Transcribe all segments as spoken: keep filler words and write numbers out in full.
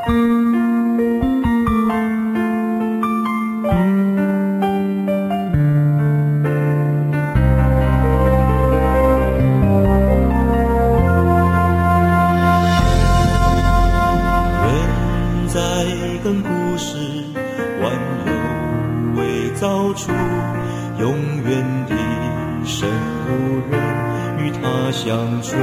跟故事万有未造出，永远的神无人与他相处。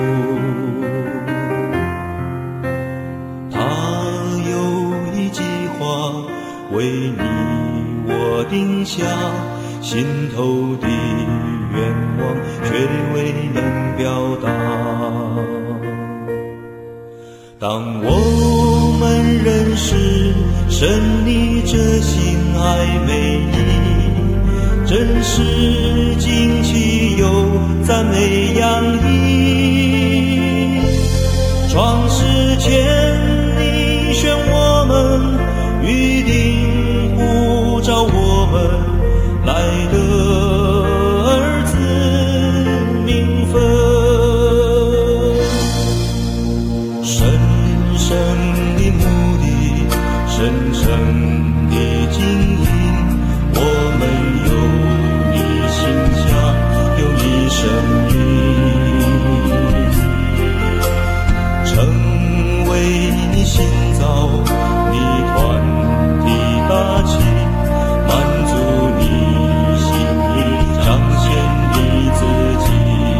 他有一计划为你我定下，心头的愿望却未能表达。当我们认识神你这心爱美丽，真实惊奇又赞美洋溢。创世前你选我们，预定呼召我们来得儿子名分。神神的目的，神圣的经营，我们有你形象，有你生命，成为你新造你团的大旗，满足你心意，彰显你自己。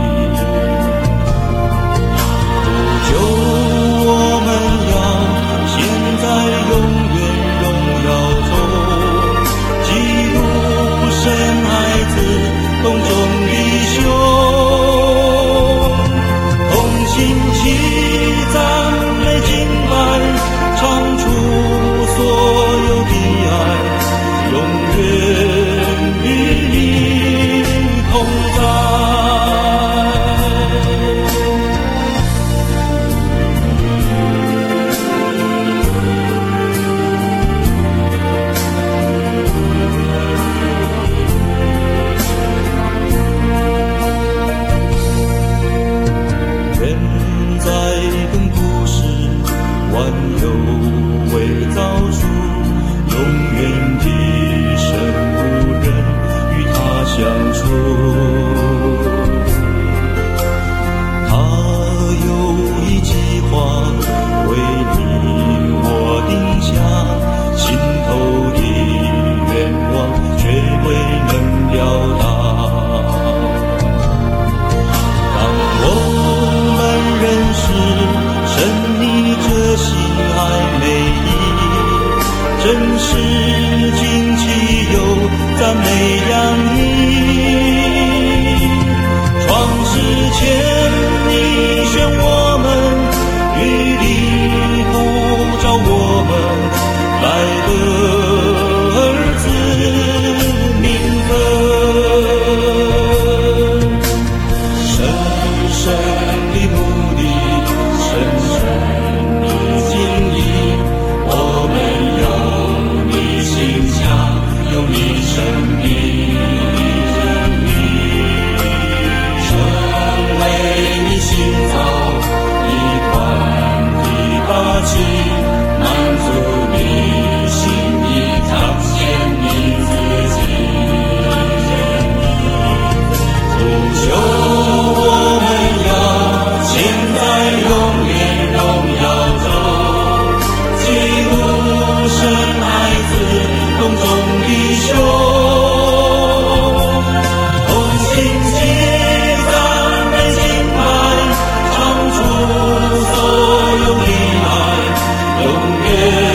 不久我们要现在永远荣耀中，基督神孩子宫中弟兄，同心齐赞美敬拜，唱出所有的爱，永远与你同在。万有未造出，永远的神无人与他相处。他有一计划为你我定下，心头的愿望却未能表达。当我们认识神你这心爱美丽，真实惊奇又赞美洋溢。创世前你选我们，预定呼召我们来得儿子名分。神圣的目的，神圣有你生命，成为你新造一团的大旗，满足你心意，彰显你自己。不求我们要现在永远荣耀中，基督神孩子宫中弟兄，同心齐赞美敬拜，唱出所有的爱，永远